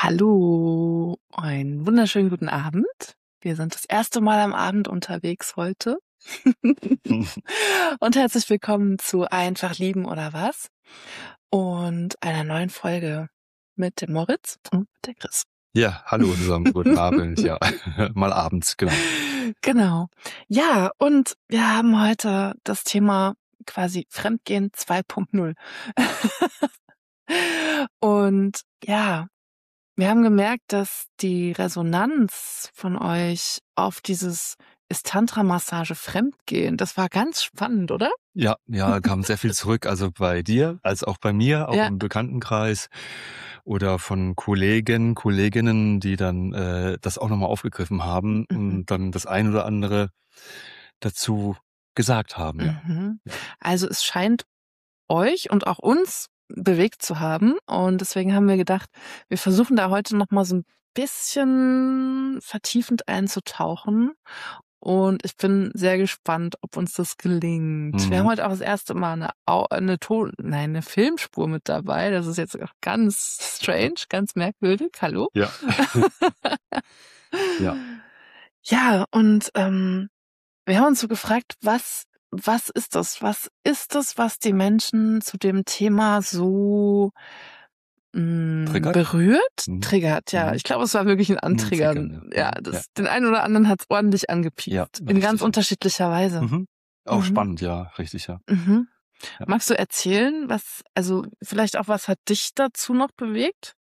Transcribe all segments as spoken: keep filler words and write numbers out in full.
Hallo, einen wunderschönen guten Abend. Wir sind das erste Mal am Abend unterwegs heute. Und herzlich willkommen zu Einfach lieben oder was? Und einer neuen Folge mit dem Moritz und mit der Chris. Ja, hallo zusammen, guten Abend, ja, mal abends, genau. Genau. Ja, und wir haben heute das Thema quasi Fremdgehen zwei Punkt null. Und ja, wir haben gemerkt, dass die Resonanz von euch auf dieses ist Tantra-Massage Fremdgehen, das war ganz spannend, oder? Ja, ja, kam sehr viel zurück, also bei dir, als auch bei mir, auch Ja. im Bekanntenkreis oder von Kollegen, Kolleginnen, die dann äh, das auch nochmal aufgegriffen haben Mhm. und dann das ein oder andere dazu gesagt haben, ja. Mhm. Ja. Also es scheint euch und auch uns bewegt zu haben und deswegen haben wir gedacht, wir versuchen da heute noch mal so ein bisschen vertiefend einzutauchen und ich bin sehr gespannt, ob uns das gelingt. Wir haben Mhm. heute auch das erste Mal eine Au eine Ton nein, eine Filmspur mit dabei. Das ist jetzt auch ganz strange, ganz merkwürdig. Hallo? Ja. Ja. Ja, und, ähm, wir haben uns so gefragt, was was ist das? Was ist das, was die Menschen zu dem Thema so, hm, Triggert? berührt? Mhm. Triggert, ja. Mhm. Ich glaube, es war wirklich ein Mhm, triggern, Antriggern. ja. Ja, Mhm. Ja. das den einen oder anderen hat's ordentlich angepiekst, Ja, in ganz richtig. unterschiedlicher Weise. Mhm. Auch Mhm. spannend, ja, richtig, ja. Mhm. Ja. Magst du erzählen, was also, vielleicht auch, was hat dich dazu noch bewegt?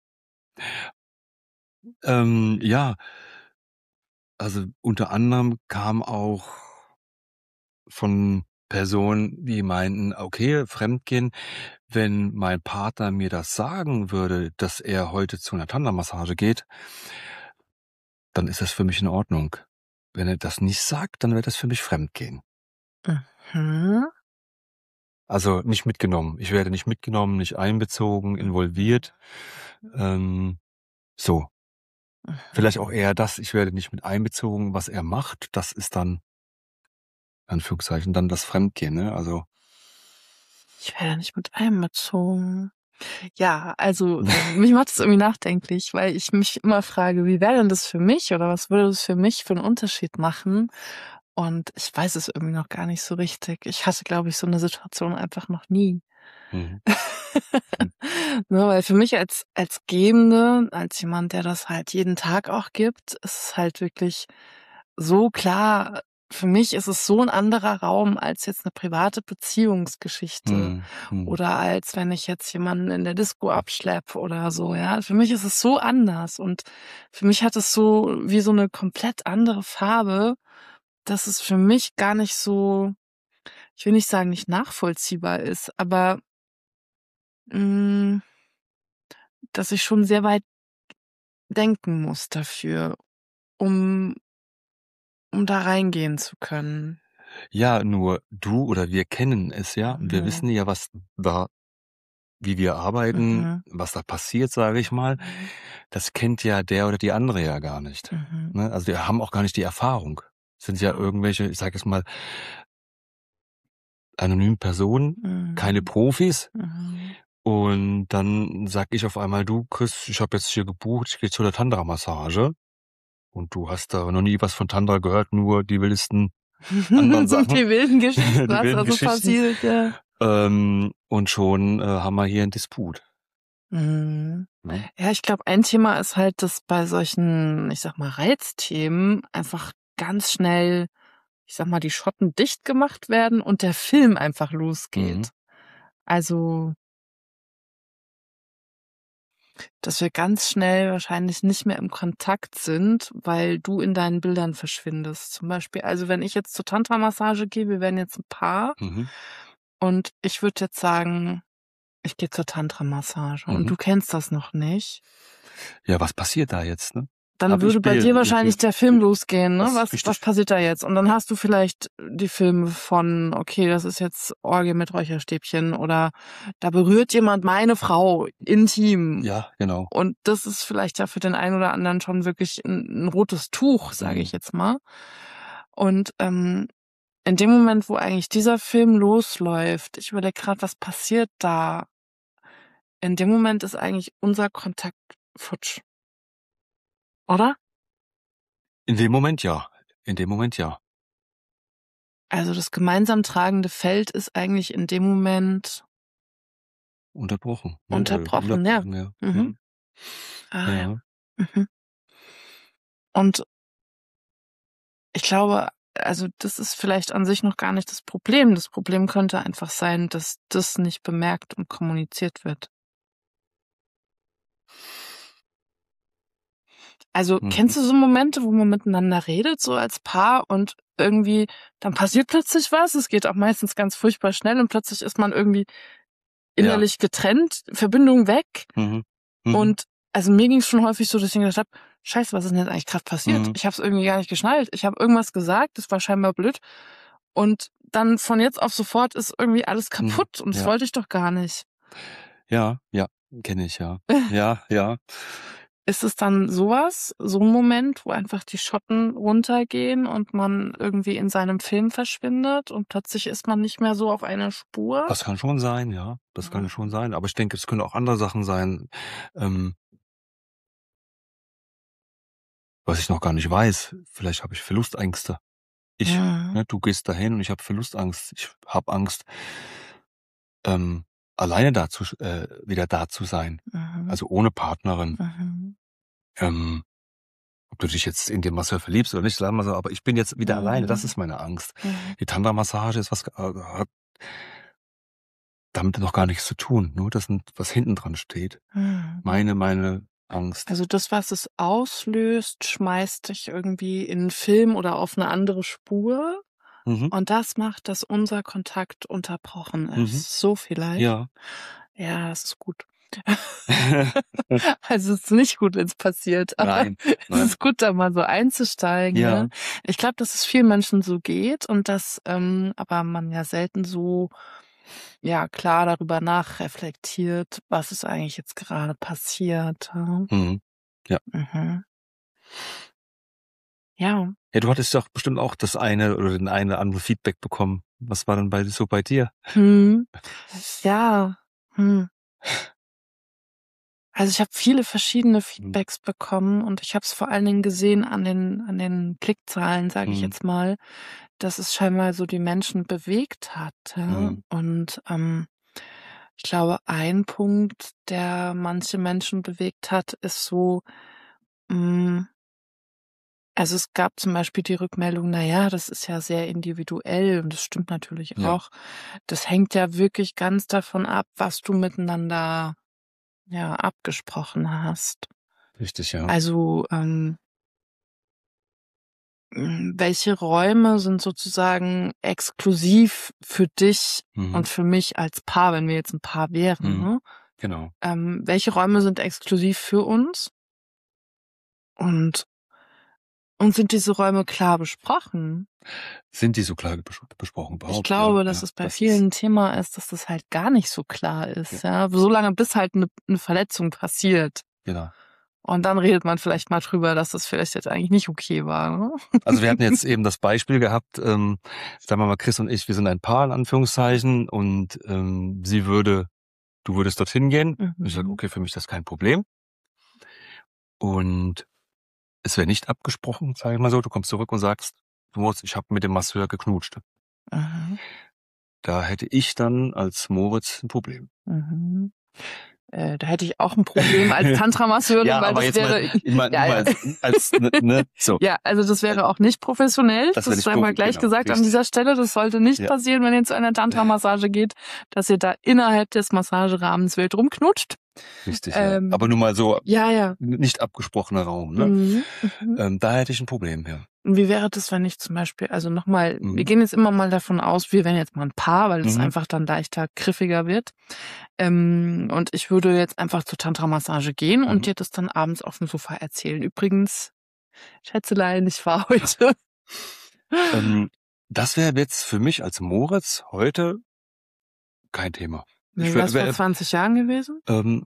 Ähm, ja, also unter anderem kam auch von Personen, die meinten, okay, Fremdgehen, wenn mein Partner mir das sagen würde, dass er heute zu einer Tantra-Massage geht, dann ist das für mich in Ordnung. Wenn er das nicht sagt, dann wäre das für mich Fremdgehen. Mhm. Also nicht mitgenommen. Ich werde nicht mitgenommen, nicht einbezogen, involviert. Ähm, so. Vielleicht auch eher das, ich werde nicht mit einbezogen, was er macht. Das ist dann, in Anführungszeichen, dann das Fremdgehen, ne? Also. Ich werde nicht mit einbezogen. Ja, also mich macht das irgendwie nachdenklich, weil ich mich immer frage, wie wäre denn das für mich oder was würde das für mich für einen Unterschied machen? Und ich weiß es irgendwie noch gar nicht so richtig. Ich hatte, glaube ich, so eine Situation einfach noch nie. Mhm. Ne, weil für mich als als Gebende, als jemand, der das halt jeden Tag auch gibt, ist es halt wirklich so klar. Für mich ist es so ein anderer Raum als jetzt eine private Beziehungsgeschichte Mhm. Mhm. oder als wenn ich jetzt jemanden in der Disco abschleppe oder so, ja. Für mich ist es so anders und für mich hat es so wie so eine komplett andere Farbe, dass es für mich gar nicht so, ich will nicht sagen, nicht nachvollziehbar ist, aber, hm, dass ich schon sehr weit denken muss dafür, um um da reingehen zu können. Ja, nur du oder wir kennen es ja. Wir Mhm. wissen ja, was da, wie wir arbeiten, Mhm. was da passiert, sage ich mal. Mhm. Das kennt ja der oder die andere ja gar nicht. Mhm. Ne? Also wir haben auch gar nicht die Erfahrung. Es sind ja Ja. irgendwelche, ich sage jetzt mal, anonyme Personen, keine Mhm. Profis. Mhm. Und dann sag ich auf einmal, du Chris, ich habe jetzt hier gebucht, ich gehe zu der Tantra-Massage. Und du hast da noch nie was von Tantra gehört, nur die wildesten anderen Sachen, Die wilden Geschichten, die was wilden da so Geschichten. passiert, ja. Ähm, und schon äh, haben wir hier einen Disput. Mhm. Ne? Ja, ich glaube, ein Thema ist halt, dass bei solchen, ich sag mal, Reizthemen einfach ganz schnell, ich sag mal, die Schotten dicht gemacht werden und der Film einfach Mhm. losgeht. Also, dass wir ganz schnell wahrscheinlich nicht mehr im Kontakt sind, weil du in deinen Bildern verschwindest. Zum Beispiel, also wenn ich jetzt zur Tantra-Massage gehe, wir wären jetzt ein Paar Mhm. und ich würde jetzt sagen, ich gehe zur Tantra-Massage und Mhm. du kennst das noch nicht. Ja, was passiert da jetzt, ne? Dann Aber ich würde bei dir bin, ich wahrscheinlich bin, der Film losgehen, ne? das ist Was was richtig. passiert da jetzt? Und dann hast du vielleicht die Filme von, okay, das ist jetzt Orgie mit Räucherstäbchen oder da berührt jemand meine Frau intim. Ja, genau. Und das ist vielleicht ja für den einen oder anderen schon wirklich ein 'n rotes Tuch, sage ich Mhm. jetzt mal. Und, ähm, in dem Moment, wo eigentlich dieser Film losläuft, ich überlege grad, was passiert da? In dem Moment ist eigentlich unser Kontakt futsch. Oder? In dem Moment ja. In dem Moment ja. Also das gemeinsam tragende Feld ist eigentlich in dem Moment Unterbrochen, ne? unterbrochen, ja. Unterbrochen, ja. Mhm. Mhm. Ah ja. Ja. Mhm. Und ich glaube, also das ist vielleicht an sich noch gar nicht das Problem. Das Problem könnte einfach sein, dass das nicht bemerkt und kommuniziert wird. Also, kennst Mhm. du so Momente, wo man miteinander redet, so als Paar und irgendwie dann passiert plötzlich was? Es geht auch meistens ganz furchtbar schnell und plötzlich ist man irgendwie Ja. innerlich getrennt, Verbindung weg. Mhm. Mhm. Und also mir ging's schon häufig so, dass ich gedacht habe: „Scheiße, was ist denn jetzt eigentlich grad passiert? Mhm. Ich habe es irgendwie gar nicht geschnallt. Ich habe irgendwas gesagt, das war scheinbar blöd und dann von jetzt auf sofort ist irgendwie alles Mhm. kaputt und das Ja. wollte ich doch gar nicht." Ja, ja, kenne ich, ja. Ja, ja. Ist es dann sowas, so 'n Moment, wo einfach die Schotten runtergehen und man irgendwie in seinem Film verschwindet und plötzlich ist man nicht mehr so auf einer Spur? Das kann schon sein, ja. Das kann schon Mhm. sein. Aber ich denke, es können auch andere Sachen sein, ähm was ich noch gar nicht weiß. Vielleicht habe ich Verlustängste. Ich Mhm. ne, du gehst dahin und ich habe Verlustangst. Ich habe Angst ähm, alleine da zu sch äh, wieder da zu sein, Mhm. also ohne Partnerin. Mhm. Ähm, ob du dich jetzt in den Masseur verliebst oder nicht, sagen wir so, aber ich bin jetzt wieder alleine. Das Mhm. ist meine Angst. Mhm. Die Tantra-Massage ist was äh, hat damit noch gar nichts zu tun. Nur das sind was hinten dran steht. Mhm. Meine meine Angst. Also das, was es auslöst, schmeißt dich irgendwie in 'n Film oder auf 'ne andere Spur Mhm. und das macht, dass unser Kontakt unterbrochen Mhm. ist. So vielleicht? Ja. Ja, es ist gut. Also, es ist nicht gut, wenn's passiert, aber Nein, es nein. ist gut, da mal so einzusteigen, ne? Ja. Ich glaube, dass es vielen Menschen so geht und dass, ähm, aber man ja selten so, ja, klar darüber nachreflektiert, was ist eigentlich jetzt gerade passiert, ja? Mhm. Ja. Mhm. Ja. Ja, du hattest doch bestimmt auch das eine oder den einen oder anderen Feedback bekommen. Was war denn bei so bei dir? Mhm. Ja. Hm. Also, ich habe viele verschiedene Mhm. Feedbacks bekommen und ich habe es vor allen Dingen gesehen an den an den Klickzahlen, sage ich Mhm. jetzt mal, dass es scheinbar so die Menschen bewegt hat, ja? Mhm. Und, ähm, ich glaube, ein Punkt, der manche Menschen bewegt hat, ist so, hm also, es gab zum Beispiel die Rückmeldung: „Na ja, das ist ja sehr individuell." Und das stimmt natürlich Ja. auch. Das hängt ja wirklich ganz davon ab, was du miteinander, ja, abgesprochen hast. Richtig, ja. Also, ähm hm, welche Räume sind sozusagen exklusiv für dich Mhm. und für mich als Paar, wenn wir jetzt 'n Paar wären, Mhm. ne? Genau. Ähm, welche Räume sind exklusiv für uns? Und und sind diese Räume klar besprochen? Sind die so klar besch besprochen Ich überhaupt? Ja, glaube, dass ja. es bei Das ist vielen 'n Thema ist, dass das halt gar nicht so klar Ja. ist, ja? Solange bis halt 'ne 'ne Verletzung passiert. Genau. Und dann redet man vielleicht mal drüber, dass das vielleicht jetzt eigentlich nicht okay war, ne? Also, wir hatten jetzt eben das Beispiel gehabt, ähm, sagen wir mal, Chris und ich, wir sind ein Paar in Anführungszeichen und, ähm, sie würde du würdest dorthin gehen. Ich sage: Mhm. „Okay, für mich ist das kein Problem." Und es wäre nicht abgesprochen, sage ich mal so. Du kommst zurück und sagst: „Moritz, ich habe mit dem Masseur geknutscht." Mhm. Da hätte ich dann als Moritz 'n Problem. Mhm. Äh, da hätte ich auch 'n Problem als Tantra-Masseurin, Ja, weil aber das jetzt mal wäre immer nur ja, mal ja. als als ne ne, so. Ja, also das Äh, wäre auch nicht professionell. das wäre Das nicht sei mal profi gleich genau, gesagt an richtig. dieser Stelle. Das sollte nicht Ja. passieren, wenn ihr zu einer Tantra-Massage geht, dass ihr da innerhalb des Massagerahmens wild rumknutscht. Richtig, ja. Ähm, Aber nur mal so ja, ja. n nicht abgesprochener Raum, ne? Mhm, mhm. Ähm, da hätte ich 'n Problem, ja. Und wie wäre das, wenn ich zum Beispiel also noch mal, wir Mhm. gehen jetzt immer mal davon aus, wir wären jetzt mal 'n Paar, weil es Mhm. einfach dann leichter griffiger wird. Ähm, und ich würde jetzt einfach zur Tantra-Massage gehen und Mhm. dir das dann abends aufm Sofa erzählen: „Übrigens, Schätzelein, ich war heute" Ähm, das wäre jetzt für mich als Moritz heute kein Thema. Wie Ich wär's wär vor wäre zwanzig Jahren gewesen? ähm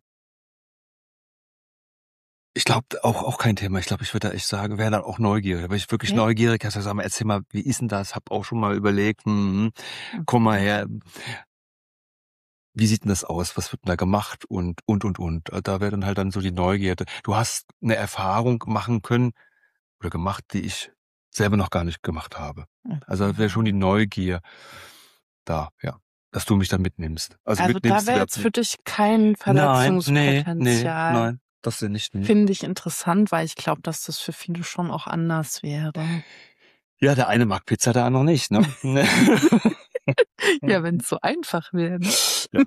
ich glaube, auch auch kein Thema. Ich glaube, ich würde da echt sagen wäre dann auch neugierig. Da wäre ich wirklich Okay. neugierig. Hätte gesagt: „Sag mal, erzähl mal, wie ist 'n das? Habe auch schon mal überlegt, mhm, komm mal Okay. her." wie sieht denn das aus? Was wird denn da gemacht? Und, und, und, und. Da wäre dann halt dann so die Neugierde. Du hast eine Erfahrung machen können oder gemacht, die ich selber noch gar nicht gemacht habe. Also da wäre schon die Neugier da, ja, dass du mich da mitnimmst. Also, Also da mitnimmst wäre wäre jetzt für dich kein nein, nee, nee, Verletzungspotenzial. nein, das ja nicht. Nee. Finde ich interessant, weil ich glaube, dass das für viele schon auch anders wäre. Ja, der eine mag Pizza, der andere nicht, ne? Ja, wenn es so einfach wäre, ne? Ja.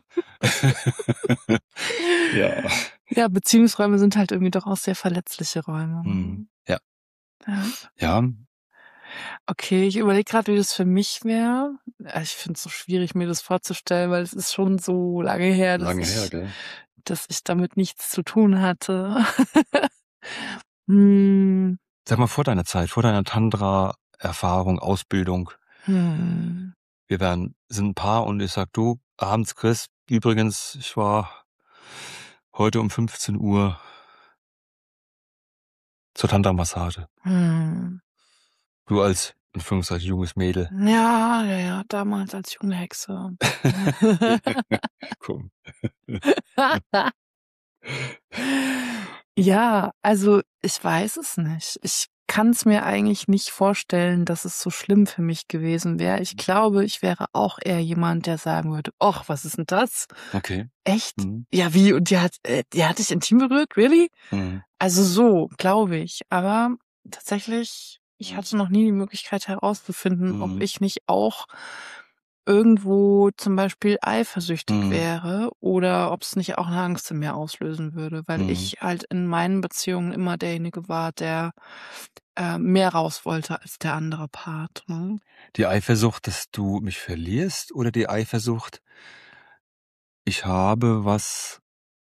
Ja. Ja, Beziehungsräume sind halt irgendwie doch auch sehr verletzliche Räume. Mhm. Ja. Ja. Ja. Okay, ich überlege gerade, wie das für mich wäre. Ich finde es so schwierig, mir das vorzustellen, weil es ist schon so lange her, dass Lange her, ich, gell? dass ich damit nichts zu tun hatte. hm, Sag mal, vor deiner Zeit, vor deiner Tantra-Erfahrung, Ausbildung, hm. wir wären, sind ein Paar und ich sag, du, abends, Chris, übrigens, ich war heute um fünfzehn Uhr zur Tantra-Massage. Hm. Du als, in Anführungszeichen, junges Mädel. Ja, ja, ja, damals als junge Hexe. Komm. Ja, also ich weiß es nicht. Ich kann es mir eigentlich nicht vorstellen, dass es so schlimm für mich gewesen wäre. Ich glaube, ich wäre auch eher jemand, der sagen würde, ach, was ist denn das? Okay. Echt? Mhm. Ja, wie? Und die hat, äh, die hat dich intim berührt? Really? Mhm. Also so, glaube ich. Aber tatsächlich, ich hatte noch nie die Möglichkeit herauszufinden, ob Mhm. ich nicht auch irgendwo zum Beispiel eifersüchtig Mhm. wäre oder ob es nicht auch eine Angst in mir auslösen würde, weil Mhm. ich halt in meinen Beziehungen immer derjenige war, der äh, mehr raus wollte als der andere Part. Ne? Die Eifersucht, dass du mich verlierst, oder die Eifersucht, ich habe was,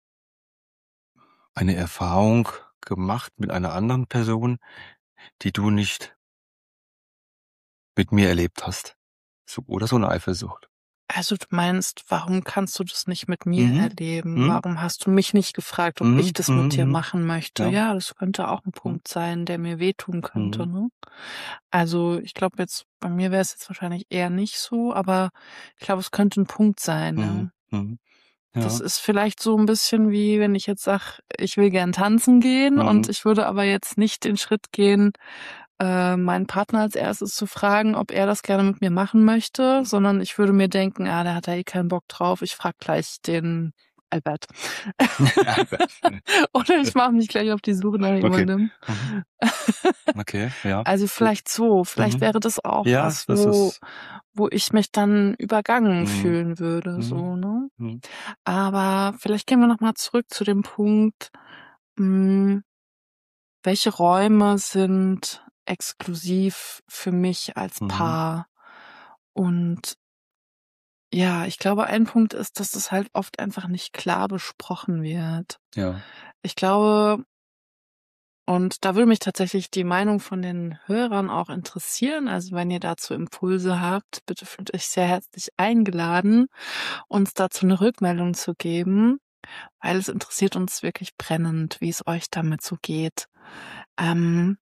eine Erfahrung gemacht mit einer anderen Person, die du nicht mit mir erlebt hast. So, oder so eine Eifersucht. Also du meinst, warum kannst du das nicht mit mir Mhm. erleben? Mhm. Warum hast du mich nicht gefragt, ob Mhm. ich das Mhm. mit dir Mhm. machen möchte? Ja. Ja, das könnte auch ein Punkt sein, der mir wehtun könnte. Mhm. Ne? Also ich glaube jetzt, bei mir wäre es jetzt wahrscheinlich eher nicht so, aber ich glaube, es könnte ein Punkt sein. Ne? Mhm. Mhm. Das Ja. ist vielleicht so ein bisschen wie, wenn ich jetzt sage, ich will gern tanzen gehen und Mhm. ich würde aber jetzt nicht den Schritt gehen, äh, meinen Partner als Erstes zu fragen, ob er das gerne mit mir machen möchte, sondern ich würde mir denken, ah, der hat da eh keinen Bock drauf, ich frage gleich den Albert. Oder ich mache mich gleich auf die Suche nach Okay. jemandem. Mhm. Okay, ja. Also Gut. vielleicht so, vielleicht Mhm. wäre das auch Ja, was, das wo ist. wo ich mich dann übergangen Mhm. fühlen würde, so, Mhm. ne? Mhm. Aber vielleicht gehen wir noch mal zurück zu dem Punkt, hm, welche Räume sind exklusiv für mich als Mhm. Paar? Und ja, ich glaube, ein Punkt ist, dass das halt oft einfach nicht klar besprochen wird. Ja. Ich glaube, und da würde mich tatsächlich die Meinung von den Hörern auch interessieren. Also wenn ihr dazu Impulse habt, bitte fühlt euch sehr herzlich eingeladen, uns dazu eine Rückmeldung zu geben, weil es interessiert uns wirklich brennend, wie es euch damit so geht. Ähm,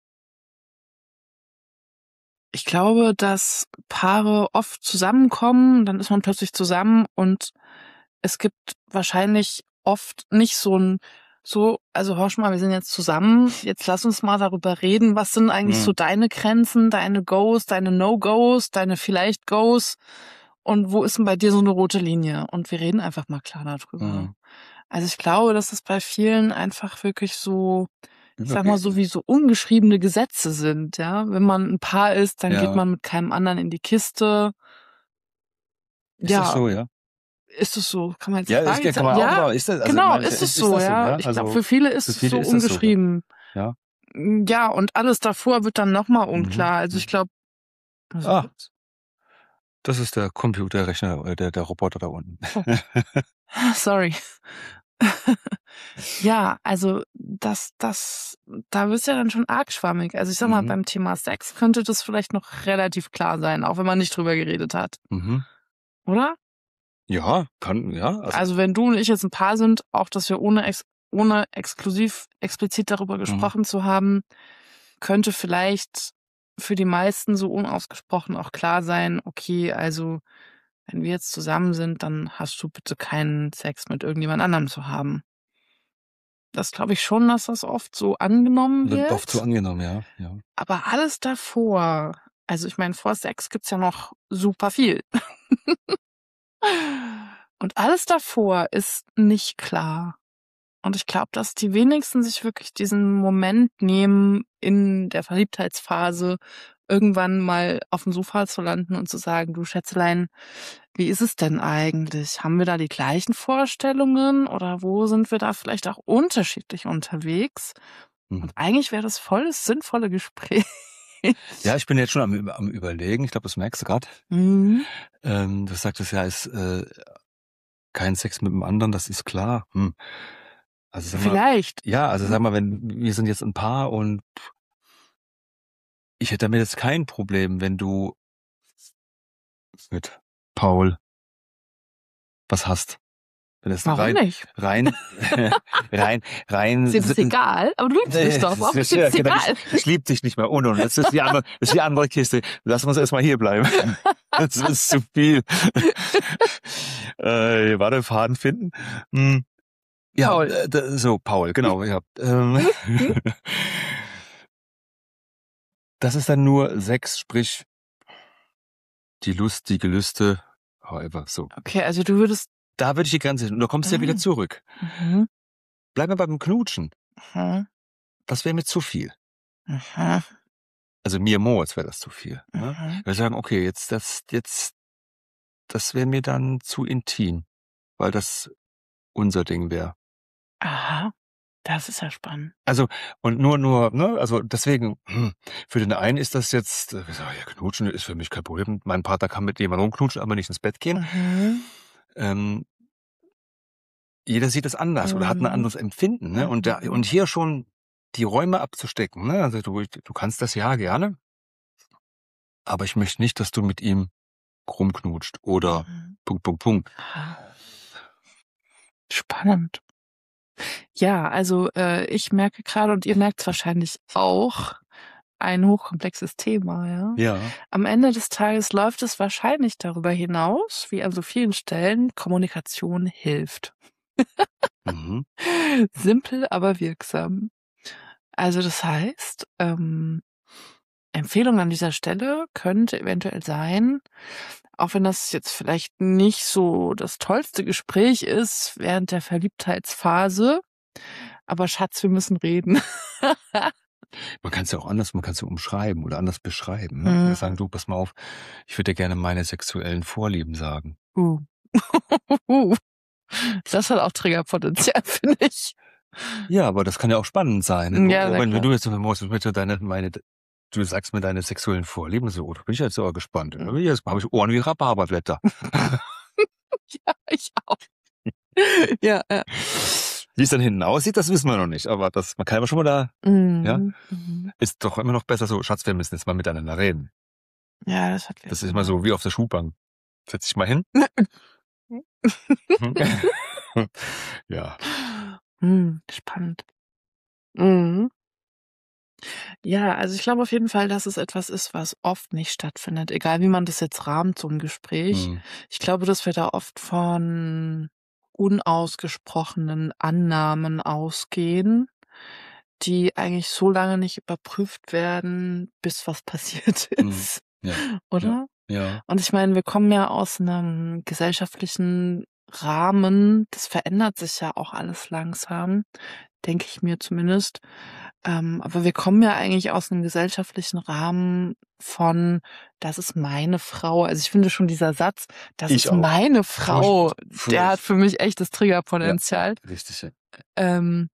ich glaube, dass Paare oft zusammenkommen, dann ist man plötzlich zusammen und es gibt wahrscheinlich oft nicht so ein so, also Horsch mal, wir sind jetzt zusammen, jetzt lass uns mal darüber reden, was sind eigentlich Mhm. so deine Grenzen, deine Goes, deine No-Goes, deine vielleicht Goes und wo ist denn bei dir so eine rote Linie? Und wir reden einfach mal klar darüber. Mhm. Also ich glaube, dass es bei vielen einfach wirklich so, ich sag mal, so Übergeht. wie so ungeschriebene Gesetze sind, ja. Wenn man ein Paar ist, dann geht Ja. man mit keinem anderen in die Kiste. Ist das Ja, so, ja? ist es so? Kann man jetzt Ja, das kann Fragezeichen? man auch Ja, sagen. Ist das, also genau, meine, ist es ist, ist so, das so, ja. ja? Ich glaube, Also für viele ist für es viele so ist das so, ja. ungeschrieben. Ja. Ja, und alles davor wird dann nochmal Mhm. unklar. Also ich Mhm. glaube, also Ah, jetzt. das ist der Computerrechner, äh, der, der Roboter da unten. Oh, sorry. Ja, also das, das, da bist du ja dann schon arg schwammig. Also ich sag mal, Mhm. beim Thema Sex könnte das vielleicht noch relativ klar sein, auch wenn man nicht drüber geredet hat, Mhm. oder? Ja, kann, ja, also. Also wenn du und ich jetzt ein Paar sind, auch dass wir ohne ex ohne exklusiv explizit darüber Mhm. gesprochen zu haben, könnte vielleicht für die meisten so unausgesprochen auch klar sein, okay, also wenn wir jetzt zusammen sind, dann hast du bitte keinen Sex mit irgendjemand anderem zu haben. Das glaube ich schon, dass das oft so angenommen Wird oft so wird. angenommen, ja, ja. Aber alles davor, also ich meine, vor Sex gibt's ja noch super viel. Und alles davor ist nicht klar. Und ich glaube, dass die wenigsten sich wirklich diesen Moment nehmen, in der Verliebtheitsphase irgendwann mal auf dem Sofa zu landen und zu sagen, du Schätzelein, wie ist es denn eigentlich? Haben wir da die gleichen Vorstellungen oder wo sind wir da vielleicht auch unterschiedlich unterwegs? Mhm. Und eigentlich wäre das voll das sinnvolle Gespräch. Ja, ich bin jetzt schon am, am Überlegen, ich glaube, das merkst du gerade. Mhm. Ähm, du sagtest ja, ist äh, kein Sex mit dem anderen, das ist klar. Hm. Also sag mal, Vielleicht. ja, also sag mal, wenn wir sind jetzt ein Paar und ich hätte damit jetzt kein Problem, wenn du mit Paul was hast. Wenn es Warum rein, nicht? rein, rein, rein. Ist dir das sitten- egal? Aber du liebst mich Nee, doch. das Warum ist ist, dir ja, das genau, egal? ich, ich liebe dich nicht mehr. Ohne, das ist die andere, das ist die andere Kiste. Lass uns erstmal hier bleiben. Das ist zu viel. äh, warte, Faden finden. Hm. Ja, Paul. äh, da- so, Paul, genau, ja. Ähm, das ist dann nur Sex, sprich die Lust, die Gelüste, however, so. Okay, also du würdest. Da würde ich die Grenze hin. Und du kommst ja wieder Ah. zurück. Mhm. Bleib mal beim Knutschen. Mhm. Das wäre mir zu viel. Mhm. Also mir Moritz wäre das zu viel. Ne? Mhm. Wir sagen, okay, jetzt das, jetzt, das wäre mir dann zu intim, weil das unser Ding wäre. Aha, das ist ja spannend. Also, und nur, nur, ne, also deswegen, hm, für den einen ist das jetzt, äh, ja, knutschen ist für mich kein Problem. Mein Partner kann mit jemandem rumknutschen, aber nicht ins Bett gehen. Mhm. Ähm, jeder sieht es anders oder hat ein Mhm. anderes Empfinden, ne? Und da, Mhm. und hier schon die Räume abzustecken, ne? Also du, du kannst das ja gerne, aber ich möchte nicht, dass du mit ihm rumknutscht oder Mhm. Punkt, Punkt, Punkt. Aha. Spannend. Ja, also äh, ich merke gerade und ihr merkt es wahrscheinlich auch, ein hochkomplexes Thema, ja. Ja. Am Ende des Tages läuft es wahrscheinlich darüber hinaus, wie an so vielen Stellen, Kommunikation hilft. Mhm. Simpel, aber wirksam. Also das heißt, ähm, Empfehlung an dieser Stelle könnte eventuell sein, auch wenn das jetzt vielleicht nicht so das tollste Gespräch ist während der Verliebtheitsphase, aber Schatz, wir müssen reden. Man kann es ja auch anders, man kann es ja umschreiben oder anders beschreiben. Ne? Mhm. Sagen, du, pass mal auf, ich würde dir gerne meine sexuellen Vorlieben sagen. Uh. uh. Das hat auch Triggerpotenzial, finde ich. Ja, aber das kann ja auch spannend sein. Ne? Ja, Oh, na wenn, wenn klar. du jetzt bitte deine, meine, du sagst mir deine sexuellen Vorlieben, so, oh, da bin ich jetzt aber gespannt. Mhm. Jetzt habe ich Ohren wie Rhabarberblätter. Ja, ich auch. Ja, ja. Wie es dann hinten aussieht, das wissen wir noch nicht. Aber das, man kann aber schon mal da, Mhm. ja, Mhm. ist doch immer noch besser so, Schatz, wir müssen jetzt mal miteinander reden. Ja, das hat Das ist immer so wie auf der Schulbank. Setz dich mal hin. Ja. Hm, spannend. Mhm. Ja, also ich glaube auf jeden Fall, dass es etwas ist, was oft nicht stattfindet, egal wie man das jetzt rahmt, so ein Gespräch. Mhm. Ich glaube, dass wir da oft von unausgesprochenen Annahmen ausgehen, die eigentlich so lange nicht überprüft werden, bis was passiert Mhm. ist, Ja. oder? Ja. Und ich meine, wir kommen ja aus einem gesellschaftlichen Rahmen, das verändert sich ja auch alles langsam, denke ich mir zumindest. Ähm, aber wir kommen ja eigentlich aus einem gesellschaftlichen Rahmen von: „Das ist meine Frau.“ Also, ich finde schon dieser Satz: „Das Ich ist auch. meine Frau“, Furcht- der hat furcht- für mich echtes Ja, Triggerpotenzial. richtig. Ja. Ähm,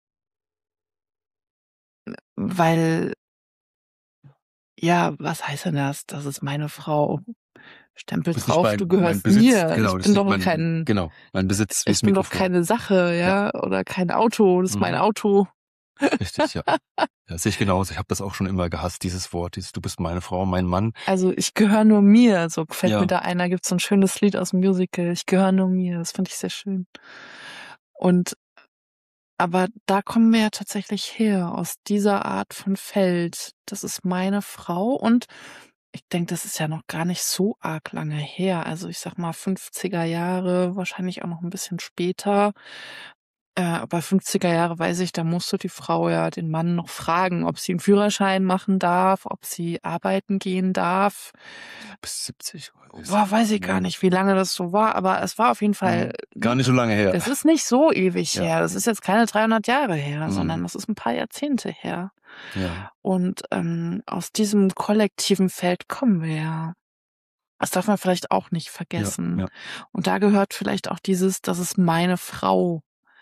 weil ja, was heißt denn das? „Das ist meine Frau.“ Stempel Ist nicht drauf, mein, du mein gehörst Besitz, mir. genau, Ich das bin ist nicht doch mein, kein genau, mein Besitz wie ich das bin doch Mikrofon. keine Sache, Ja. ja, oder kein Auto, das ist mein Mhm. Auto. Richtig, ja. Ja, sehe ich genauso. Ich habe das auch schon immer gehasst, dieses Wort, dieses, du bist meine Frau, mein Mann. Also, ich gehöre nur mir, so fällt mir Ja. da ein. Da gibt's so 'n schönes Lied aus'm Musical, „Ich gehöre nur mir“, das finde ich sehr schön. Und aber da kommen wir ja tatsächlich her, aus dieser Art von Feld. Das ist meine Frau und ich denke, das ist ja noch gar nicht so arg lange her. Also, ich sage mal fünfziger Jahre, wahrscheinlich auch noch 'n bisschen später. Äh, aber fünfziger Jahre weiß ich, da musste die Frau ja den Mann noch fragen, ob sie 'n Führerschein machen darf, ob sie arbeiten gehen darf. Bis siebzig oder bis Boah, weiß ich gar ja. nicht, wie lange das so war, aber es war auf jeden Fall Mhm. Gar nicht so lange her. das ist nicht so ewig Ja. her. Das ist jetzt keine dreihundert Jahre her, sondern Mhm. das ist 'n paar Jahrzehnte her. Ja. Und, ähm, aus diesem kollektiven Feld kommen wir ja. Das darf man vielleicht auch nicht Ja, vergessen. ja. Und da gehört vielleicht auch dieses: „Das ist meine Frau“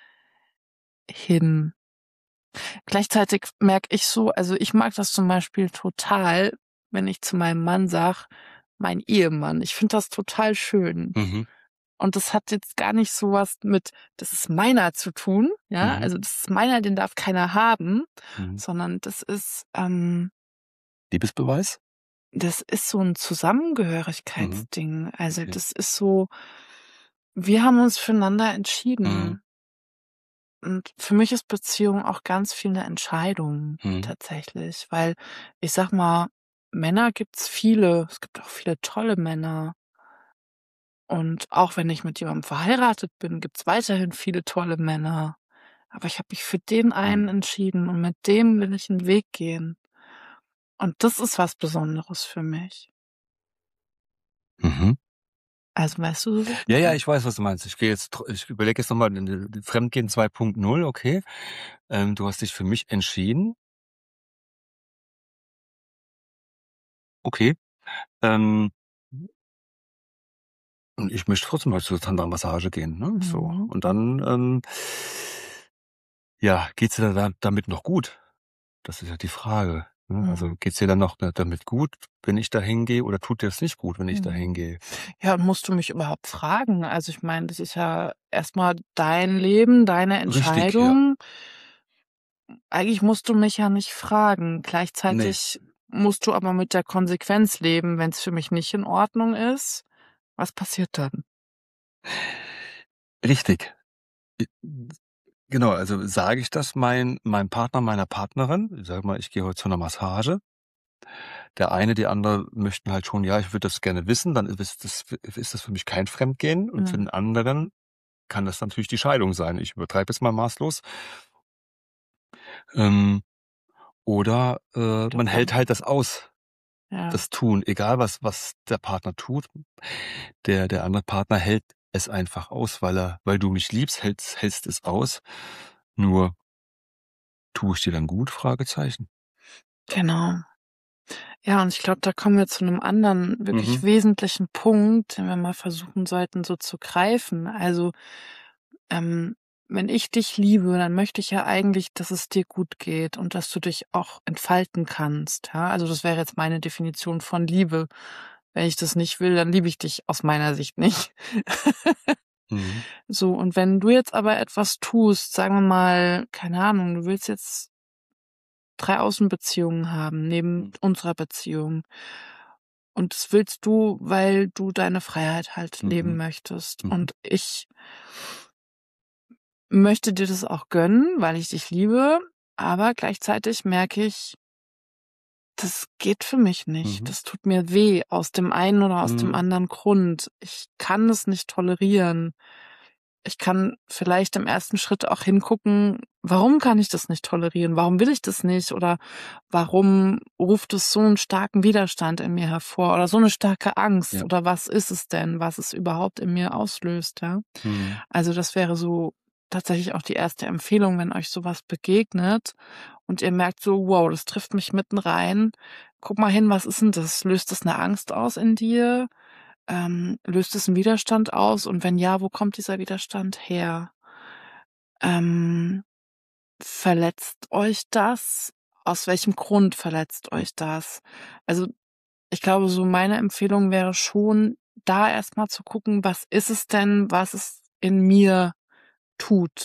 hin. Gleichzeitig merke ich so also, ich mag das zum Beispiel total, wenn ich zu meinem Mann sage: „Mein Ehemann.“ Ich finde das total schön. Mhm. Und das hat jetzt gar nicht so was mit: „Das ist meiner“ zu tun, ja? Mhm. Also, das ist meiner, den darf keiner haben, Mhm. sondern das ist, ähm Liebesbeweis? das ist so 'n Mhm. Zusammengehörigkeitsding. Also, Okay. das ist so wir haben uns füreinander Mhm. entschieden. Und für mich ist Beziehung auch ganz viel 'ne Entscheidung Mhm. tatsächlich, weil ich sage mal, Männer gibt's viele. Es gibt auch viele tolle Männer. Und auch wenn ich mit jemandem verheiratet bin, gibt's weiterhin viele tolle Männer. Aber ich habe mich für den Mhm. einen entschieden und mit dem will ich 'n Weg gehen. Und das ist was Besonderes für mich. Mhm. Also, weißt du, was ich Ja, ja, meine? ich weiß, was du meinst. Ich gehe jetzt tr ich überlege jetzt noch mal, n n Fremdgehen zwei Punkt null, okay. Ähm, du hast dich für mich entschieden. Okay. Ähm und ich möchte trotzdem mal zur Tantra-Massage gehen, ne, so. Mhm. Und dann, ähm ja, geht's dir da damit noch gut? Das ist ja die Frage, ne? Mhm. Also, geht's dir dann noch da damit gut, wenn ich da hingehe, oder tut dir's nicht gut, wenn ich da Mhm. hingehe? Ja, musst du mich überhaupt fragen? Also, ich meine, das ist ja erst mal dein Leben, deine Richtig, ja. Entscheidung. Eigentlich musst du mich ja nicht fragen. Ne. Gleichzeitig musst du aber mit der Konsequenz leben, wenn's für mich nicht in Ordnung ist. Was passiert dann? Richtig. Äh, genau, also, sage ich das mein meinem Partner, meiner Partnerin, ich sage mal, ich gehe heute zu 'ner Massage. Der eine, die andere möchten halt schon: „Ja, ich würde das gerne wissen“, dann ist das ist das für mich kein Fremdgehen und für den Mhm. anderen kann das natürlich die Scheidung sein. Ich übertreibe jetzt mal maßlos. Ähm, oder, äh, man hält halt das aus, Ja. das Tun, egal was was der Partner tut. Der der andere Partner hält es einfach aus, weil er weil du mich liebst, hältst hältst es aus. Nur tue ich dir dann gut? Fragezeichen. Genau. Ja, und ich glaube, da kommen wir zu 'nem anderen wirklich Mhm. wesentlichen Punkt, den wir mal versuchen sollten, so zu greifen. Also, ähm, wenn ich dich liebe, dann möchte ich ja eigentlich, dass es dir gut geht und dass du dich auch entfalten kannst, ja? Also, das wäre jetzt meine Definition von Liebe. Wenn ich das nicht will, dann liebe ich dich aus meiner Sicht nicht. Mhm. So, und wenn du jetzt aber etwas tust, sagen wir mal, keine Ahnung, du willst jetzt drei Außenbeziehungen haben neben Mhm. unserer Beziehung. Und das willst du, weil du deine Freiheit halt leben Mhm. möchtest. Mhm. Und ich möchte dir das auch gönnen, weil ich dich liebe, aber gleichzeitig merke ich das geht für mich nicht. Mhm. Das tut mir weh aus dem einen oder aus dem Mhm. anderen Grund. Ich kann es nicht tolerieren. Ich kann vielleicht im ersten Schritt auch hingucken: Warum kann ich das nicht tolerieren? Warum will ich das nicht? Oder warum ruft es so 'n starken Widerstand in mir hervor oder so 'ne starke Angst? Ja. Oder was ist es denn, was es überhaupt in mir auslöst, ja? Mhm. Also, das wäre so tatsächlich auch die erste Empfehlung, wenn euch so was begegnet und ihr merkt so: „Wow, das trifft mich mitten rein.“ Guck mal hin, was ist 'n das? Löst das 'ne Angst aus in dir? Ähm, löst es 'n Widerstand aus? Und wenn ja, wo kommt dieser Widerstand her? Ähm, verletzt euch das? Aus welchem Grund verletzt Hm. euch das? Also, ich glaube, so meine Empfehlung wäre schon, da erst mal zu gucken: Was ist es denn, was es in mir tut?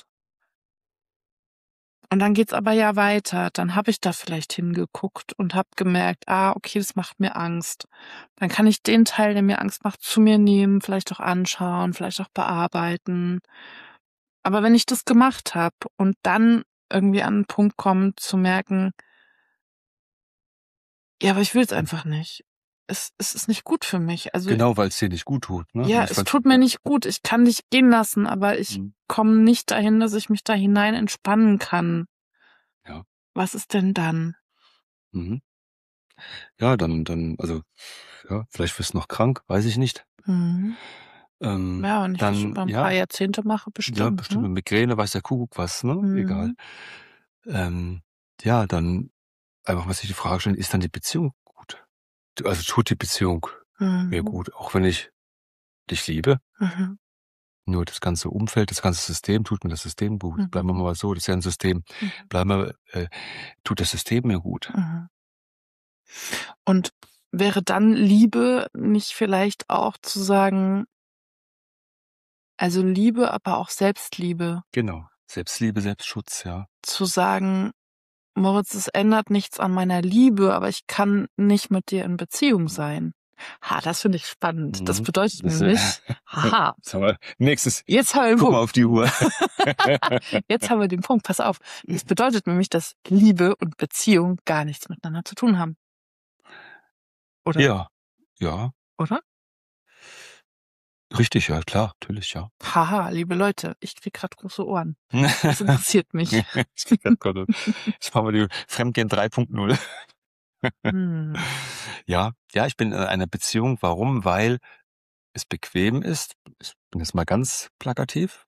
Und dann geht's aber ja weiter. Dann habe ich da vielleicht hingeguckt und habe gemerkt: „Ah, okay, das macht mir Angst.“ Dann kann ich den Teil, der mir Angst macht, zu mir nehmen, vielleicht auch anschauen, vielleicht auch bearbeiten. Aber wenn ich das gemacht habe und dann irgendwie an 'n Punkt komme zu merken: „Ja, aber ich will's einfach nicht.“ es es ist nicht gut für mich. Also Genau, weil's dir nicht gut tut, ne? ja, Nicht, es weil's tut mir nicht gut. Ich kann dich gehen lassen, aber ich Mhm. komme nicht dahin, dass ich mich da hinein entspannen kann. Ja. Was ist denn dann? Mhm. Ja, dann dann also, ja, vielleicht wirst du noch krank, weiß ich nicht. Mhm. Ähm, Ja, wenn ich das dann über 'n paar ja, Jahrzehnte mache, ja, bestimmt, bestimmt ne? mit Migräne, weiß der Kuckuck was, ne? Egal. Mhm. Ähm, ja, dann einfach mal sich die Frage stellen, ist dann die Beziehung gut? D also, tut die Beziehung mir Mhm. gut, auch wenn ich dich liebe? Mhm. Nur das ganze Umfeld, das ganze System tut mir das System gut. Bleiben wir Mhm. mal so, das ist ja 'n System. Mhm. Bleiben wir äh, tut das System mir gut? Mhm. Und wäre dann Liebe nicht vielleicht auch zu sagen also, Liebe, aber auch Selbstliebe Genau. Selbstliebe, Selbstschutz, ja. zu sagen: „Moritz, es ändert nichts an meiner Liebe, aber ich kann nicht mit dir in Beziehung Mhm. sein.“ Ha, das finde ich spannend. Das Mhm. bedeutet Das äh, nämlich haha, sag mal, nächstes jetzt haben wir den guck mal Punkt. auf die Uhr. Jetzt haben wir den Punkt, pass auf. Das bedeutet nämlich, dass Liebe und Beziehung gar nichts miteinander zu tun haben. Oder Ja, ja. oder? Richtig, ja klar, natürlich, ja. Haha, liebe Leute, ich kriege grad große Ohren. Das interessiert mich. Jetzt machen wir die Fremdgehen drei Punkt null. Hm. Ja, ja, ich bin in einer Beziehung. Warum? Weil es bequem ist. Ich bin jetzt mal ganz plakativ.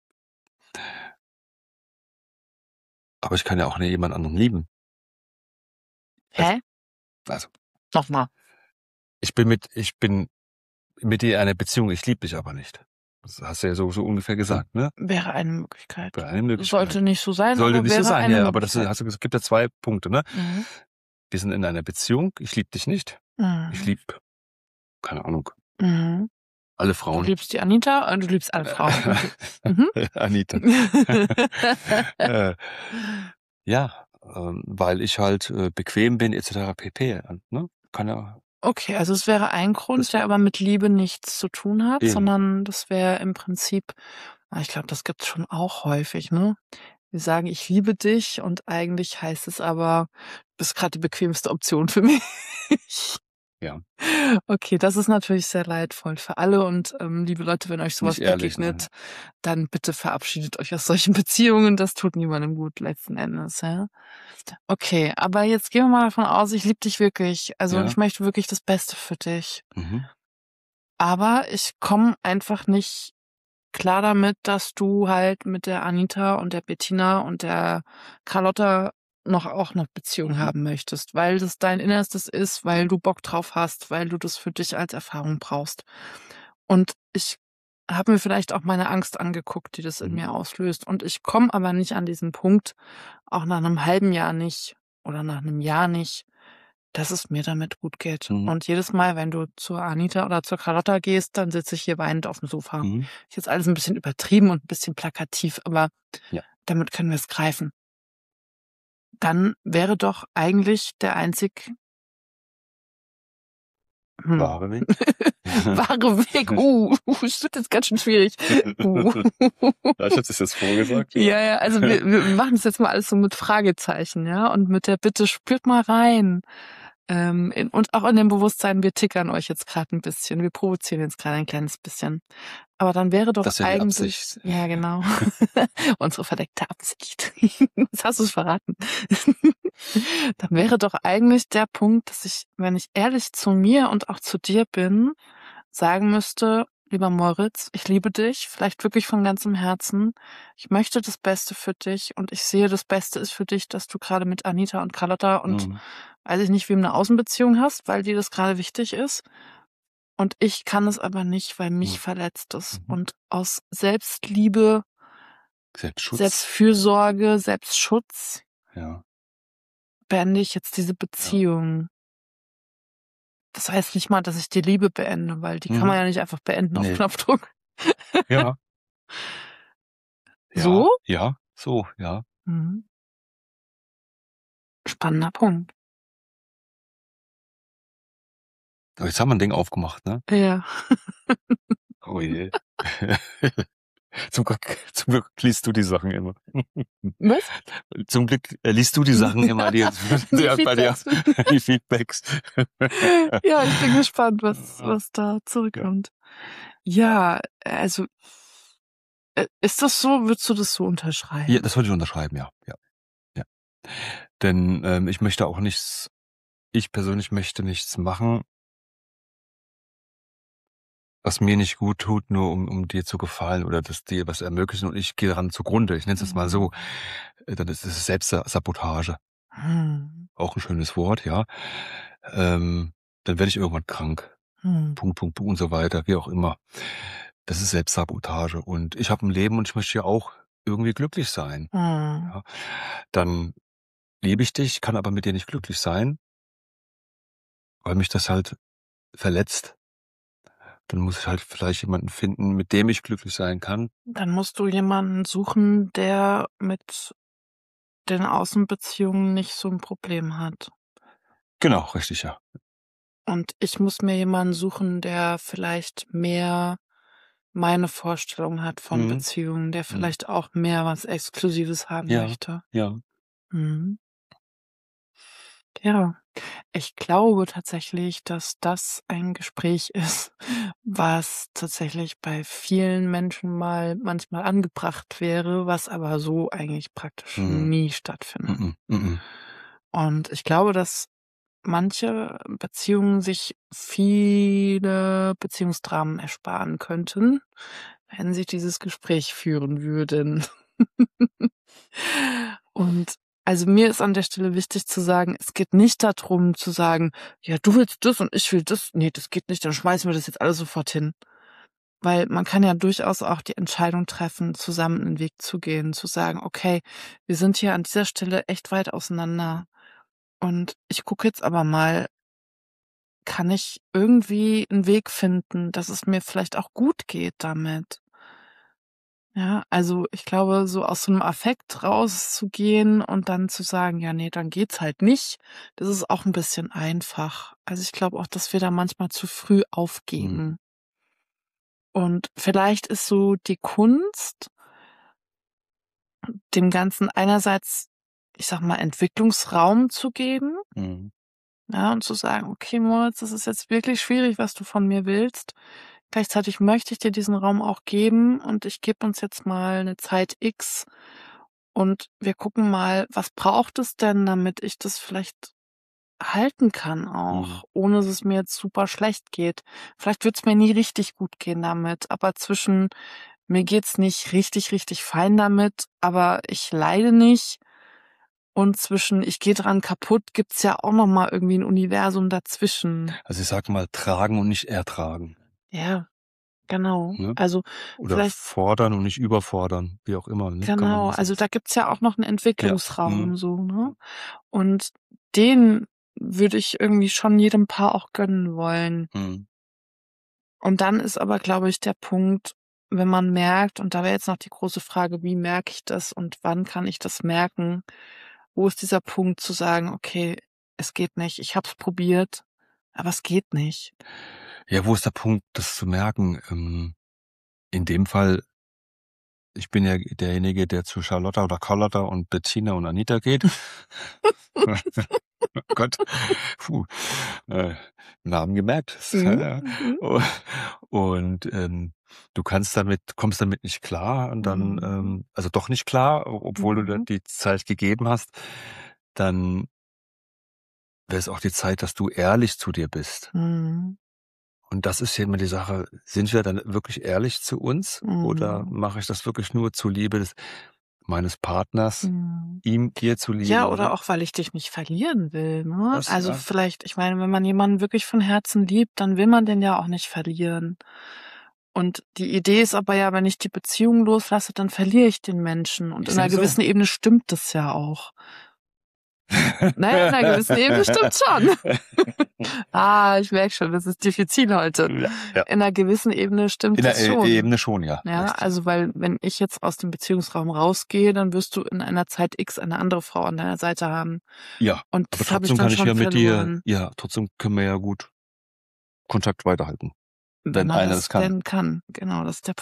Aber ich kann ja auch, ne, jemand anderen lieben. Also Hä? also Noch mal. ich bin mit ich bin mit dir in einer Beziehung, ich liebe dich aber nicht. Das hast du ja so so ungefähr gesagt, ne? Wäre eine Möglichkeit. Wäre eine Sollte Möglichkeit. nicht so sein, Sollte aber nicht so wäre sein, eine ja, aber das Möglichkeit. hast du gesagt, es gibt ja zwei Punkte, ne? Mhm. Wir sind in einer Beziehung, ich liebe dich nicht. Ich Mhm. liebe, keine Ahnung Mhm. alle Du Frauen. liebst die Anita und du liebst alle Frauen. Okay. Mhm. Anita. Äh, ja, ähm, weil ich halt, äh, bequem bin et cetera pp. Und, ne? Kann ja Okay, also es wäre ein Grund, Das der aber mit Liebe nichts zu tun hat, Eben. sondern das wäre im Prinzip ah, ich glaube, das gibt's schon auch häufig, ne? Wir sagen: „Ich liebe dich“ und eigentlich heißt es aber: „Bist grad die bequemste Option für mich.“ Ja. Okay, das ist natürlich sehr leidvoll für alle und, ähm, liebe Leute, wenn euch so Nicht was ehrlich, begegnet, ne? dann bitte verabschiedet euch aus solchen Beziehungen. Das tut niemandem gut letzten Endes, ja? Okay, aber jetzt gehen wir mal davon aus, ich liebe dich wirklich. Also, ich Ja. möchte wirklich das Beste für dich. Mhm. Aber ich komme einfach nicht klar damit, dass du halt mit der Anita und der Bettina und der Carlotta noch auch noch Beziehung Mhm. haben möchtest, weil das dein Innerstes ist, weil du Bock drauf hast, weil du das für dich als Erfahrung brauchst. Und ich habe mir vielleicht auch meine Angst angeguckt, die das in Mhm. mir auslöst. Und ich komme aber nicht an diesen Punkt, auch nach 'nem halben Jahr nicht oder nach 'nem Jahr nicht, dass es mir damit gut geht. Mhm. Und jedes Mal, wenn du zur Anita oder zur Carlotta gehst, dann sitze ich hier weinend aufm Sofa. Mhm. Ist jetzt alles 'n bisschen übertrieben und 'n bisschen plakativ, aber Ja. damit können wir's greifen. Dann wäre doch eigentlich der einzig hm, Wahre Weg. wahre Weg, uh, es wird jetzt ganz schön schwierig. Uh. Ja, ich habe das jetzt vorgesagt, ja. Ja, ja, also wir wir machen das jetzt mal alles so mit Fragezeichen, ja, und mit der Bitte: „Spürt mal rein.“ Ähm, in und auch in dem Bewusstsein, wir tickern euch jetzt grad 'n bisschen. Wir provozieren jetzt grade ein kleines bisschen. Aber dann wäre doch Das ist ja die eigentlich Absicht. ja, genau, unsere verdeckte Absicht. Jetzt hast du's verraten. Dann wäre doch eigentlich der Punkt, dass ich, wenn ich ehrlich zu mir und auch zu dir bin, sagen müsste: „Lieber Moritz, ich liebe dich, vielleicht wirklich von ganzem Herzen. Ich möchte das Beste für dich und ich sehe, das Beste ist für dich, dass du grade mit Anita und Carlotta und Mhm. weiß ich nicht wem 'ne Außenbeziehung hast, weil dir das grade wichtig ist. Und ich kann es aber nicht, weil mich Mhm. verletzt es. Mhm. Und aus Selbstliebe Selbstschutz. Selbstfürsorge, Selbstschutz Ja. beende ich jetzt diese Ja. Beziehung.“ Das heißt nicht mal, dass ich die Liebe beende, weil die kann man Mhm. ja nicht einfach beenden auf Ne. Knopfdruck. Ja. Ja, So? ja, so, ja. Mhm. Spannender Punkt. Aber jetzt haben wir 'n Ding aufgemacht, ne? Ja. Oh je. Zum Glück zum Glück liest du die Sachen immer. Was? Zum Glück, äh, liest du die Sachen immer, die jetzt Die ja, bei dir Feedbacks. die Feedbacks. Ja, ich bin gespannt, was Ja. was da Ja. zurückkommt. Ja, also äh, ist das so? Würdest du das so Ja, unterschreiben? das würde ich unterschreiben, ja. Ja. Ja. Denn, ähm, ich möchte auch nichts ich persönlich möchte nichts machen was mir nicht gut tut, nur um um dir zu gefallen oder das dir was ermöglichen und ich gehe daran zugrunde. Ich nenne es jetzt mal so. Mhm. Äh, dann ist es Selbstsa Sabotage. Mhm. Auch 'n schönes Wort, ja. Ähm, dann werde ich irgendwann krank. Mhm. Punkt, Punkt, Punkt und so weiter, wie auch immer. Das ist Selbstsabotage und ich habe 'n Leben und ich möchte ja auch irgendwie glücklich sein, Mhm. ja? Dann liebe ich dich, kann aber mit dir nicht glücklich sein weil mich das halt verletzt. Dann muss ich halt vielleicht jemanden finden, mit dem ich glücklich sein kann. Dann musst du jemanden suchen, der mit den Außenbeziehungen nicht so 'n Problem hat. Genau, richtig, ja. Und ich muss mir jemanden suchen, der vielleicht mehr meine Vorstellung hat von Mhm. Beziehungen, der Mhm. vielleicht auch mehr was Exklusives haben Ja, möchte. ja. Mhm. Ja, ich glaube tatsächlich, dass das ein Gespräch ist, was tatsächlich bei vielen Menschen mal manchmal angebracht wäre, was aber so eigentlich praktisch Mhm. nie stattfindet. Mm-mm, mm-mm. Und ich glaube, dass manche Beziehungen sich viele Beziehungsdramen ersparen könnten, wenn sie dieses Gespräch führen würden. Und also, mir ist an der Stelle wichtig zu sagen, es geht nicht da drum zu sagen: „Ja, du willst das und ich will das. Ne, das geht nicht, dann schmeißen wir das jetzt alles sofort hin.“ Weil man kann ja durchaus auch die Entscheidung treffen, zusammen 'n Weg zu gehen, zu sagen: „Okay, wir sind hier an dieser Stelle echt weit auseinander. Und ich gucke jetzt aber mal“ „kann ich irgendwie 'n Weg finden, dass es mir vielleicht auch gut geht damit?“ Ja, also, ich glaube, so aus so 'nem Affekt rauszugehen und dann zu sagen: „Ja, ne, dann geht's halt nicht“, das ist auch 'n bisschen einfach. Also, ich glaube auch, dass wir da manchmal zu früh Mhm. aufgeben. Und vielleicht ist so die Kunst dem Ganzen einerseits, ich sage mal, Entwicklungsraum zu geben Mhm. ja, und zu sagen: „Okay, Moritz, das ist jetzt wirklich schwierig, was du von mir willst. Gleichzeitig möchte ich dir diesen Raum auch geben und ich gebe uns jetzt mal 'ne Zeit X und wir gucken mal, was braucht es denn, damit ich das vielleicht halten kann Mhm. auch, ohne dass es mir jetzt super schlecht geht. Vielleicht wird's mir nie richtig gut gehen damit, aber zwischen mir geht's nicht richtig, richtig fein damit, aber ich leide nicht und zwischen ich gehe dran kaputt gibt's ja auch noch mal irgendwie 'n Universum dazwischen.“ Also, ich sage mal, tragen und nicht ertragen. Ja, genau. Ne? Also, Oder vielleicht fordern und nicht überfordern, wie auch immer, ne, kann man Genau, das also, auch da gibt's ja auch noch 'n Ja, mhm. Entwicklungsraum so, ne? Und den würde ich irgendwie schon jedem Paar auch gönnen wollen. Mhm. Und dann ist aber, glaube ich, der Punkt, wenn man merkt und da wäre jetzt noch die große Frage: „Wie merke ich das und wann kann ich das merken?“ Wo ist dieser Punkt zu sagen: „Okay, es geht nicht. Ich habe es probiert, aber es geht nicht.“ Ja, wo ist der Punkt, das zu merken? Ähm, in dem Fall ich bin ja derjenige, der zu Charlotta oder Carlotta und Bettina und Anita geht. Oh Gott, puh, äh, Namen gemerkt. Mhm, mhm. Und, ähm, du kannst damit kommst damit nicht klar und dann, Mhm. ähm also, doch nicht klar, o obwohl du dir Mhm. die Zeit gegeben hast, dann wäre es auch die Zeit, dass du ehrlich zu dir bist. Mhm. Und das ist ja immer die Sache, sind wir dann wirklich ehrlich zu uns oder Mhm. mache ich das wirklich nur zuliebe des meines Partners, Mhm. ihm dir Ja, zuliebe, oder ne? auch, weil ich dich nicht verlieren will, ne? Das Also, ja. vielleicht ich meine, wenn man jemanden wirklich von Herzen liebt, dann will man den ja auch nicht verlieren. Und die Idee ist aber ja, wenn ich die Beziehung loslasse, dann verliere ich den Menschen und Ich in 'ner sehe so. gewissen Ebene stimmt das ja auch. Na ja, in 'ner gewissen Ebene stimmt's schon. Ah, ich merke schon, das ist diffizil heute. Ja, ja. In 'ner gewissen Ebene In stimmt der das E schon. Ebene schon, ja, Ja, richtig. also, weil wenn ich jetzt aus dem Beziehungsraum rausgehe, dann wirst du in einer Zeit X eine andere Frau an deiner Seite haben. Ja, Und aber das habe ich trotzdem dann kann ich schon ja mit dir verloren. ja, trotzdem können wir ja gut Kontakt weiterhalten, Wenn wenn man einer das das kann. denn kann. Genau, das ist der Punkt.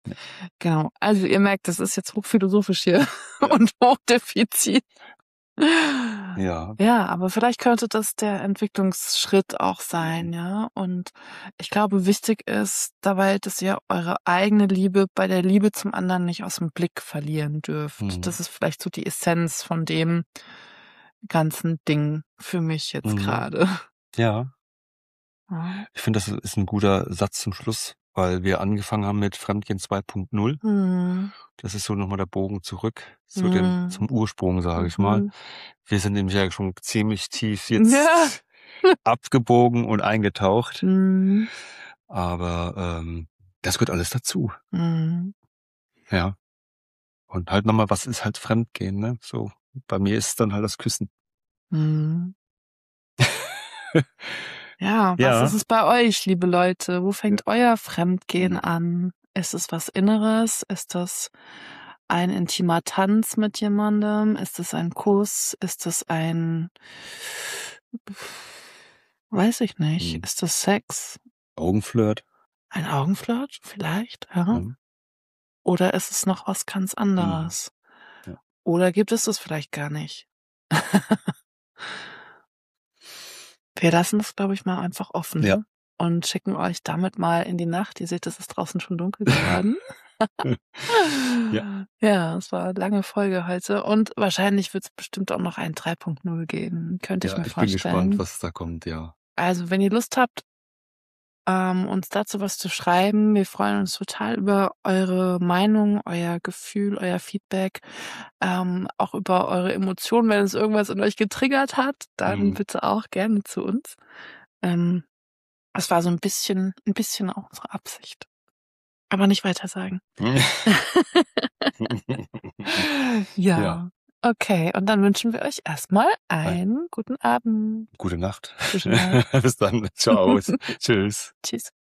Ja. Genau. Also ihr merkt, das ist jetzt hochphilosophisch hier Ja. und hochdifizil. Ja. Ja, aber vielleicht könnte das der Entwicklungsschritt auch sein, ja. Und ich glaube, wichtig ist dabei, dass ihr eure eigene Liebe bei der Liebe zum anderen nicht aus dem Blick verlieren dürft. Mhm. Das ist vielleicht so die Essenz von dem ganzen Ding für mich jetzt Mhm. gerade. Ja. Ja. Ich finde, das ist ein guter Satz zum Schluss, weil wir angefangen haben mit Fremdgehen zwei Punkt null. Mhm. Das ist so noch mal der Bogen zurück zu dem Mhm. zum Ursprung, sage ich mal. Mhm. Wir sind nämlich ja schon ziemlich tief Ja. jetzt abgebogen und eingetaucht. Mhm. Aber, ähm, das gehört alles dazu. Mhm. Ja. Und halt noch mal, was ist halt Fremdgehen, ne? So, bei mir ist es dann halt das Küssen. Mhm. Ja, was ist Ja. es bei euch, liebe Leute? Wo Ja. fängt euer Fremdgehen Mhm. an? Ist es was Inneres? Ist das ein intimer Tanz mit jemandem? Ist es ein Kuss? Ist es ein weiß ich nicht. Mhm. Ist das Sex? Augenflirt. Ein Augenflirt vielleicht, ja? Mhm. Oder ist es noch was ganz Mhm. anderes? Ja. Oder gibt es das vielleicht gar nicht? Wir lassen das, glaube ich, mal einfach offen Ja. und schicken euch damit mal in die Nacht. Ihr seht, es ist draußen schon dunkel geworden. Ja. Ja, es war 'ne lange Folge heute und wahrscheinlich wird's bestimmt auch noch ein drei Punkt null geben, könnte ich Ja, mir ich bin gespannt, vorstellen. was da kommt, ja. Also, wenn ihr Lust habt, ähm, uns dazu was zu schreiben, wir freuen uns total über eure Meinung, euer Gefühl, euer Feedback, ähm, auch über eure Emotionen. Wenn es irgendwas in euch getriggert hat, dann Mhm. bitte auch gerne zu uns. Ähm, es war so 'n bisschen 'n bisschen auch unsere Absicht. Aber nicht weiter sagen. Ja. Ja, okay. Und dann wünschen wir euch erst mal Ein einen guten Abend. Gute Nacht. Gute Nacht. Bis dann. Tschau. Tschüss. Tschüss.